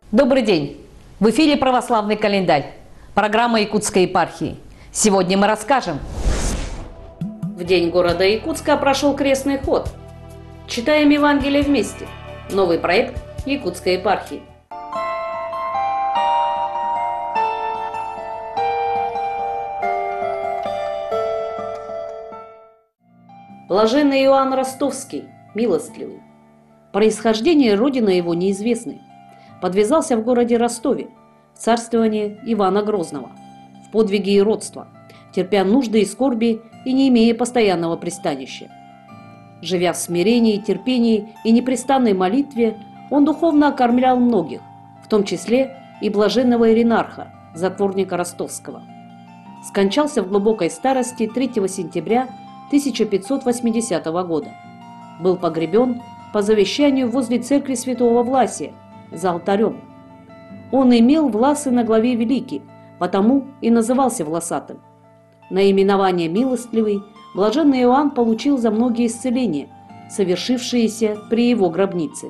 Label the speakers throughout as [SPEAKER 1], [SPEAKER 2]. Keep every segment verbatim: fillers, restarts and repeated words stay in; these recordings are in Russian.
[SPEAKER 1] Добрый день! В эфире «Православный календарь», программа Якутской епархии. Сегодня мы расскажем. В день города Якутска прошел крестный ход. Читаем Евангелие вместе. Новый проект Якутской епархии. Блаженный Иоанн Ростовский, милостливый. Происхождение родины его неизвестны. Подвязался в городе Ростове, в царствовании Ивана Грозного, в подвиге и родства, терпя нужды и скорби и не имея постоянного пристанища. Живя в смирении, терпении и непрестанной молитве, он духовно окормлял многих, в том числе и блаженного Иринарха, затворника ростовского. Скончался в глубокой старости третьего сентября тысяча пятьсот восьмидесятого года. Был погребен по завещанию возле церкви святого Власия, за алтарем. Он имел власы на главе великий, потому и назывался Власатым. Наименование «милостливый» блаженный Иоанн получил за многие исцеления, совершившиеся при его гробнице.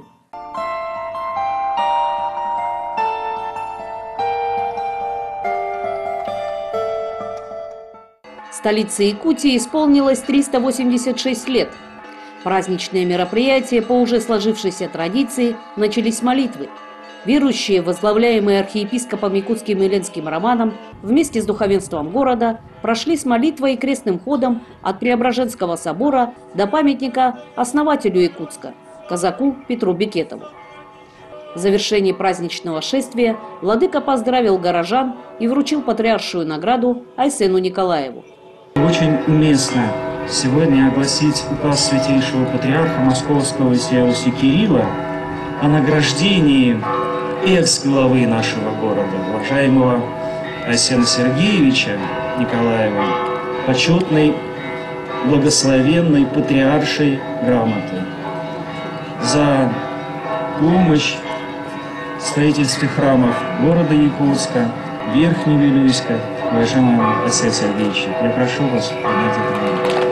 [SPEAKER 1] Столице Якутии исполнилось триста восемьдесят шесть лет. Праздничные мероприятия по уже сложившейся традиции начались с молитвы. Верующие, возглавляемые архиепископом якутским Еленским Романом, вместе с духовенством города прошли с молитвой и крестным ходом от Преображенского собора до памятника основателю Якутска, казаку Петру Бекетову. В завершении праздничного шествия владыка поздравил горожан и вручил патриаршую награду Айсену Николаеву.
[SPEAKER 2] Очень уместно сегодня огласить указ святейшего патриарха Московского сия Руси Кирилла о награждении экс-главы нашего города, уважаемого Айсена Сергеевича Николаева, почетной благословенной патриаршей грамоты за помощь в строительстве храмов города Якутска, Верхневилюйска. Уважаемый Айсен Сергеевич, я прошу вас принять это.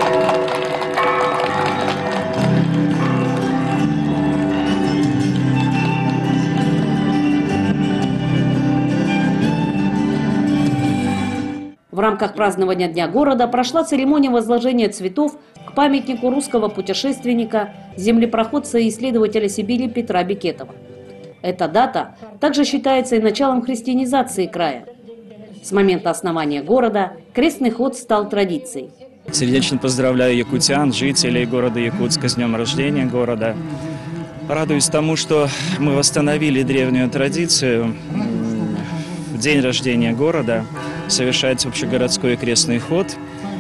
[SPEAKER 1] В рамках празднования Дня города прошла церемония возложения цветов к памятнику русского путешественника, землепроходца и исследователя Сибири Петра Бекетова. Эта дата также считается и началом христианизации края. С момента основания города крестный ход стал традицией.
[SPEAKER 3] Сердечно поздравляю якутян, жителей города Якутска с днем рождения города. Радуюсь тому, что мы восстановили древнюю традицию. В день рождения города совершается общегородской крестный ход,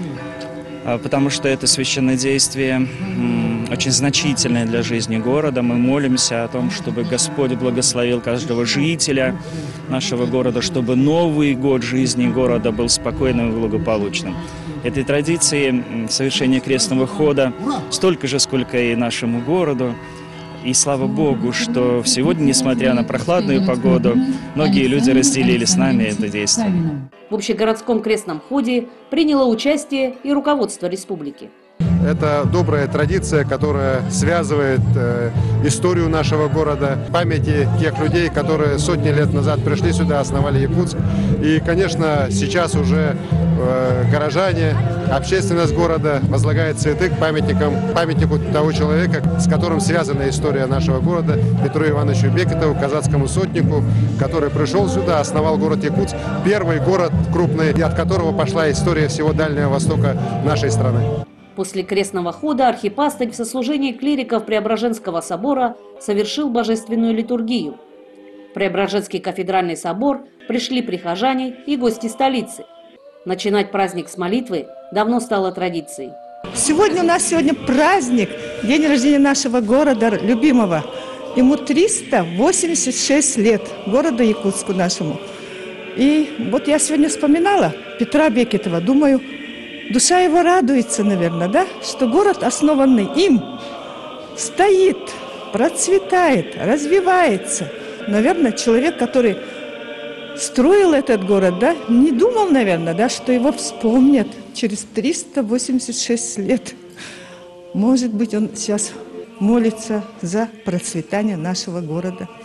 [SPEAKER 3] потому что это священное действие очень значительное для жизни города. Мы молимся о том, чтобы Господь благословил каждого жителя нашего города, чтобы новый год жизни города был спокойным и благополучным. Этой традиции совершения крестного хода столько же, сколько и нашему городу. И слава Богу, что сегодня, несмотря на прохладную погоду, многие люди разделили с нами это действие.
[SPEAKER 1] В общегородском крестном ходе приняло участие и руководство республики.
[SPEAKER 4] Это добрая традиция, которая связывает э, историю нашего города, памяти тех людей, которые сотни лет назад пришли сюда, основали Якутск. И, конечно, сейчас уже э, горожане, общественность города возлагает цветы к памятникам, памятнику того человека, с которым связана история нашего города, Петру Ивановичу Бекетову, казацкому сотнику, который пришел сюда, основал город Якутск, первый город крупный, от которого пошла история всего Дальнего Востока нашей страны.
[SPEAKER 1] После крестного хода архипастырь в сослужении клириков Преображенского собора совершил божественную литургию. В Преображенский кафедральный собор пришли прихожане и гости столицы. Начинать праздник с молитвы давно стало традицией.
[SPEAKER 5] Сегодня у нас сегодня праздник, день рождения нашего города, любимого. Ему триста восемьдесят шесть лет, городу Якутску нашему. И вот я сегодня вспоминала Петра Бекетова, думаю, душа его радуется, наверное, да, что город, основанный им, стоит, процветает, развивается. Наверное, человек, который строил этот город, да, не думал, наверное, да, что его вспомнят через триста восемьдесят шесть лет. Может быть, он сейчас молится за процветание нашего города.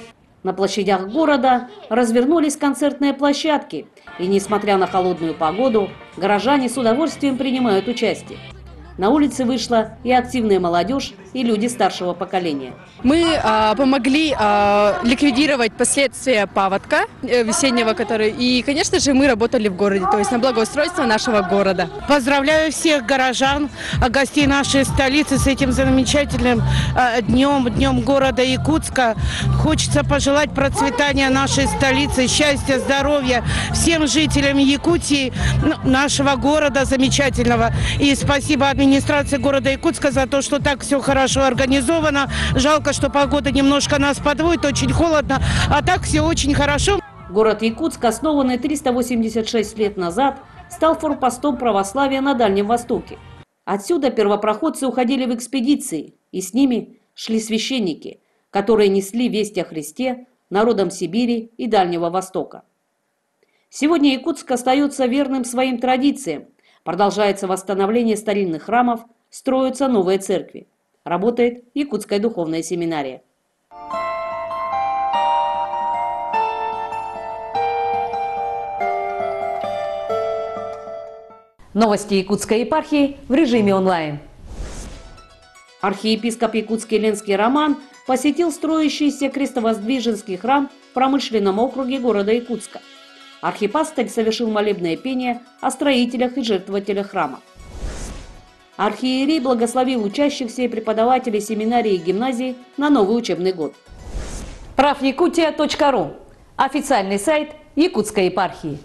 [SPEAKER 1] На площадях города развернулись концертные площадки, и, несмотря на холодную погоду, горожане с удовольствием принимают участие. На улице вышла и активная молодежь, и люди старшего поколения.
[SPEAKER 6] Мы а, помогли а, ликвидировать последствия паводка э, весеннего, который, и, конечно же, мы работали в городе, то есть на благоустройство нашего города.
[SPEAKER 7] Поздравляю всех горожан, гостей нашей столицы с этим замечательным а, днем, днем города Якутска. Хочется пожелать процветания нашей столицы, счастья, здоровья всем жителям Якутии, нашего города замечательного. И спасибо администрации города Якутска за то, что так все хорошо организовано. Жалко, что погода немножко нас подводит, очень холодно, а так все очень хорошо.
[SPEAKER 1] Город Якутск, основанный триста восемьдесят шесть лет назад, стал форпостом православия на Дальнем Востоке. Отсюда первопроходцы уходили в экспедиции, и с ними шли священники, которые несли весть о Христе народам Сибири и Дальнего Востока. Сегодня Якутск остается верным своим традициям. Продолжается восстановление старинных храмов, строятся новые церкви. Работает Якутская духовная семинария. Новости Якутской епархии в режиме онлайн. Архиепископ Якутский Ленский Роман посетил строящийся крестовоздвиженский храм в промышленном округе города Якутска. Архипастырь совершил молебное пение о строителях и жертвователях храма. Архиерей благословил учащихся и преподавателей семинарии и гимназии на новый учебный год. прав якутия точка ру – официальный сайт Якутской епархии.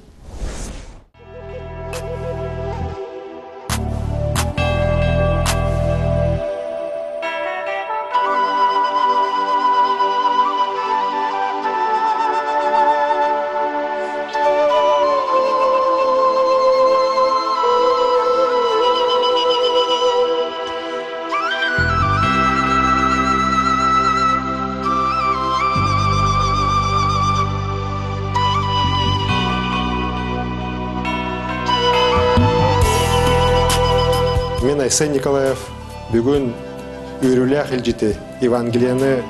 [SPEAKER 4] Мен Айсен Николаев бүгін үйрілях елжеті Евангелияны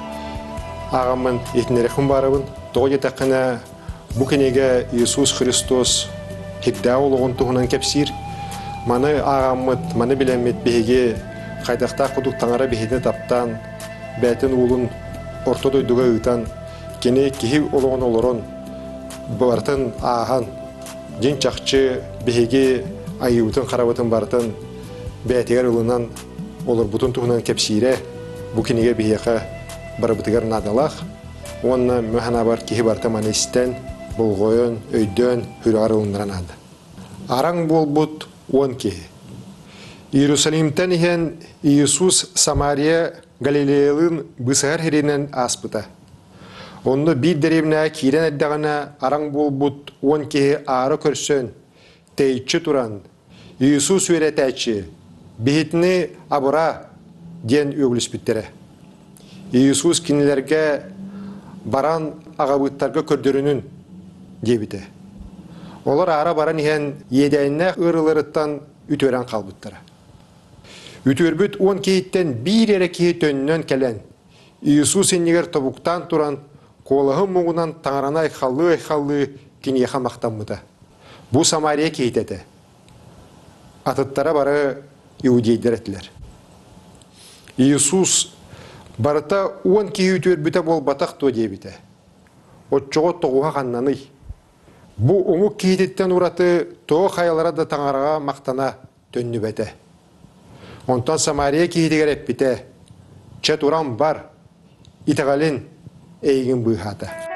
[SPEAKER 4] ағамын етінерекім барыбын. Тоғы етақына бүкенеге Иисус Христос хидда олығын тұғынан кәпсір. Маны ағамыд, маны білемет бейге қайдақта құдық таңара бейдені таптан, бәтін ұлын ортодойдуға ұйтан, кене кехи олығын олырын, бартын аған, жин чақчы бейге айыутын қарабытын бартын, бәтегер ұлынан олар бұтын тұғынан кәпсире, бүкенеге бейеқа барабытығар надалақ, онына мөхана бар кехи барты манестен, бұлғойын, өйден, хүрағар ұлындыран ады. Араң бол бұт он кехи. Иерусалимтен ехен Иисус Самария Галилеялын бұсығар херенен аспыта. Онны бір деревіне кейрен әддіғана араң бол бұт он кехи ары көрсен, тейчі тұран, Иисус өретәчі, бейітіні абыра ден өгліс біттері. Иисус кенелерге баран ағабыттарға көрдірінің дебіті. Олар ара баран ехен едәйіне ұрылырыттан үтөрен қалбыттары. Үтөрбіт он кейттен бір әрі кейт өнінен кәлен. Иисус енегер тобуқтан тұран, қолығы мұғынан таңырана айқалы-айқалы кенеға мақтанмыда. Бұл Самария кейтеді. Атыттара бары иудейдер әтілер. Иисус барыта он кей үтөрбіті бол батақ то дебіті. Отчоғы тоғуға қаннаны. Бұ оңы кейтеттен ұраты тоғы қайалара да таңараға мақтана төнні бәті. Онтан Самария кейтегер әппіті. Чәт ұрам бар, итағалин әйгін бұйхаты.